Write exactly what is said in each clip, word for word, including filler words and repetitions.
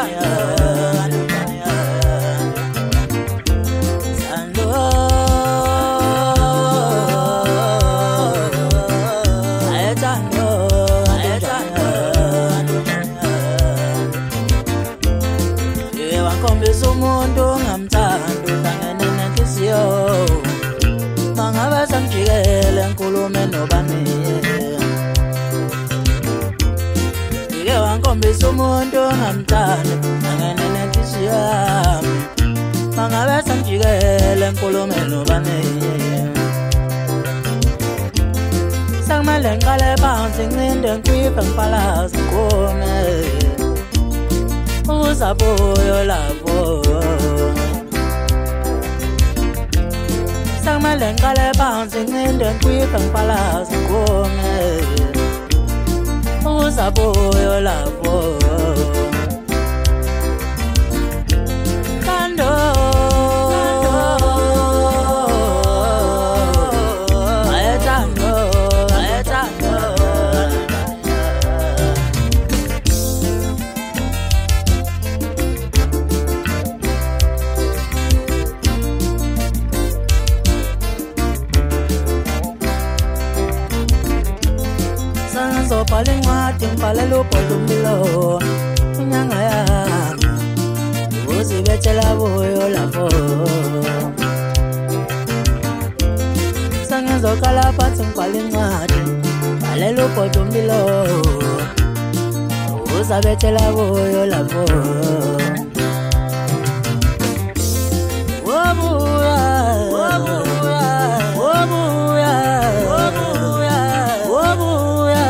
Umuntu ngamthanda angene nenhliziyo yami mangabe sangijikele enkulumo nobani sangimele ngiqale phansi ngicinde ngikhiphe ngipalaze ngome uzabuyo lapho sangimele ngiqale phansi ngicinde ngikhiphe ngipalaze ngome uzabuyo lapho Kando Ayetando Ayetando So paling wating palalo potumbilo nyanga yami uzibethela boyo lapho sangizokala phansi paling wating palalo potumbilo uzabethela boyo lapho wobuya wobuya wobuya wobuya wobuya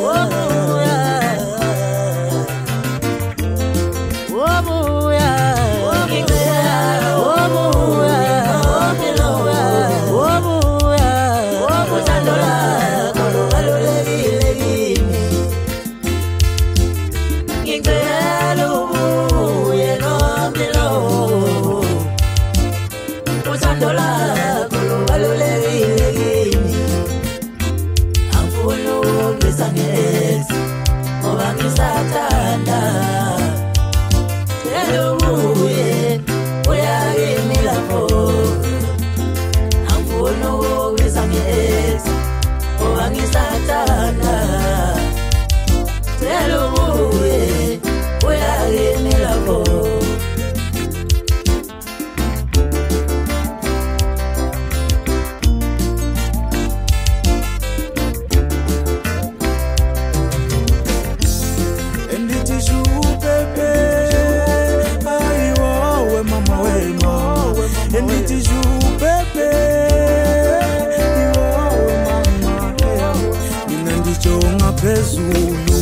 Phezulu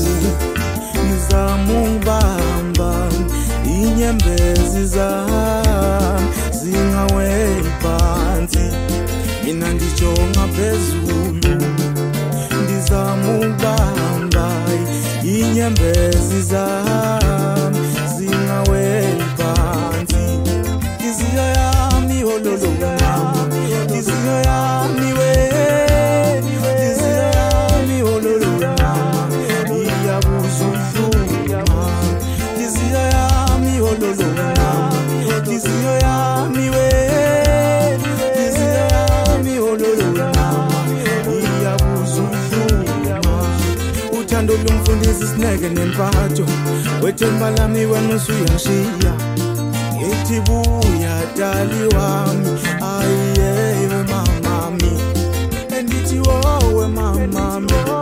nizamubamba inyembezi zami zingaweli phansi mina ngijonga phezulu nizamubamba inyembezi zami zingaweli phansi iziyo yami ololo mama iziyo yami we iziyo yami ololo Dizio yami we Dizio yami ololo mama iyabuzuma uthando lumfundisi sineke nempatho wethemba lami wena usuyangishiya ngithi buya dali wami ayiyewe mamami endithi wowe mamami